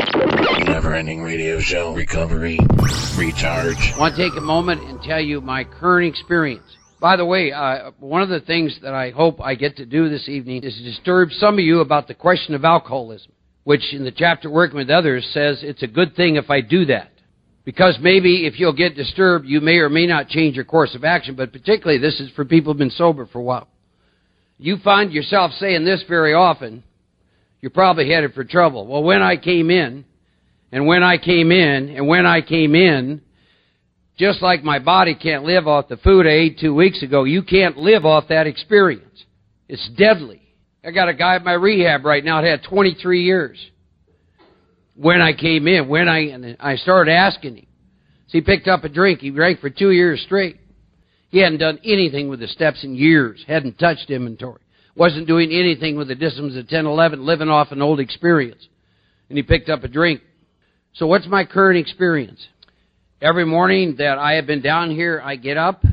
Never-ending radio show. Recovery. Recharge. I want to take a moment and tell you my current experience. By the way, one of the things that I hope I get to do this evening is to disturb some of you about the question of alcoholism, which in the chapter Working with Others says it's a good thing if I do that. Because maybe if you'll get disturbed, you may or may not change your course of action, but particularly this is for people who have been sober for a while. You find yourself saying this very often, you're probably headed for trouble. Well, when I came in, and when I came in, and when I came in, just like my body can't live off the food I ate 2 weeks ago, you can't live off that experience. It's deadly. I got a guy at my rehab right now that had 23 years. When I came in, and I started asking him. So he picked up a drink. He drank for 2 years straight. He hadn't done anything with the steps in years. Hadn't touched inventory. Wasn't doing anything with the disciplines of 10, 11, living off an old experience. And he picked up a drink. So what's my current experience? Every morning that I have been down here, I get up,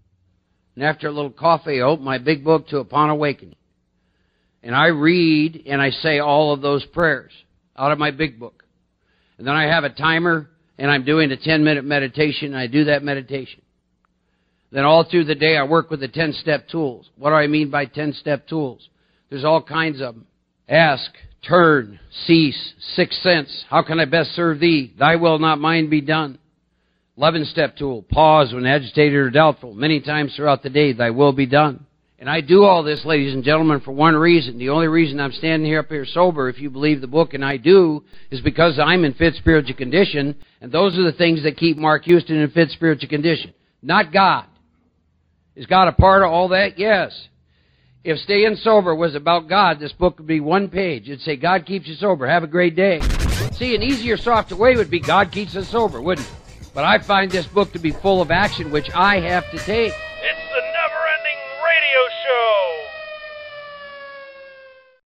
and after a little coffee, I open my big book to Upon Awakening. And I read, and I say all of those prayers out of my big book. And then I have a timer, and I'm doing a 10-minute meditation, and I do that meditation. Then all through the day, I work with the 10-step tools. What do I mean by 10-step tools? There's all kinds of them. Ask, turn, cease, sixth sense. How can I best serve thee? Thy will, not mine, be done. 11-step tool. Pause when agitated or doubtful. Many times throughout the day, thy will be done. And I do all this, ladies and gentlemen, for one reason. The only reason I'm standing here up here sober, if you believe the book, and I do, is because I'm in fit spiritual condition, and those are the things that keep Mark Houston in fit spiritual condition. Not God. Is God a part of all that? Yes. If staying sober was about God, this book would be one page. It'd say, God keeps you sober. Have a great day. See, an easier, softer way would be God keeps us sober, wouldn't it? But I find this book to be full of action, which I have to take.